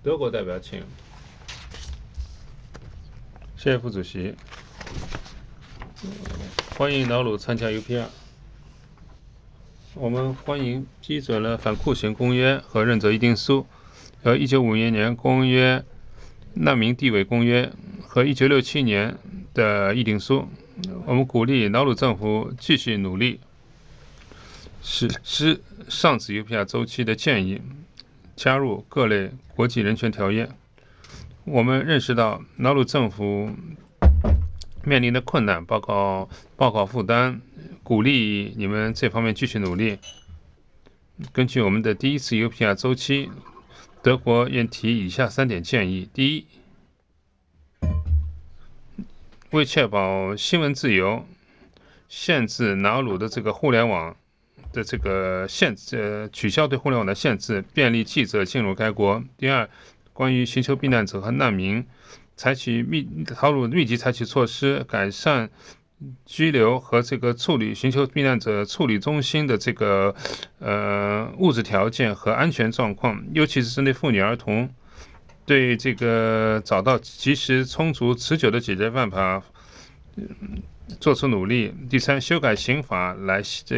德国代表，请。谢谢副主席。欢迎老鲁参加 UPR。我们欢迎批准了反酷刑公约和认责议定书，和1951年公约、难民地位公约和1967年的议定书。我们鼓励老鲁政府继续努力，实施上次 UPR 周期的建议，加入各类国际人权条约。我们认识到老鲁政府面临的困难，报告负担，鼓励你们这方面继续努力。根据我们的第一次 UPR 周期，德国愿提以下3点建议：第一，为确保新闻自由，限制瑙鲁的这个互联网的这个取消对互联网的限制，便利记者进入该国。第二，关于寻求避难者和难民，瑙鲁密集采取措施，改善拘留和这个寻求避难者处理中心的这个物质条件和安全状况，尤其是针对妇女儿童，对这个找到及时、充足、持久的解决办法做出努力。第三，修改刑法来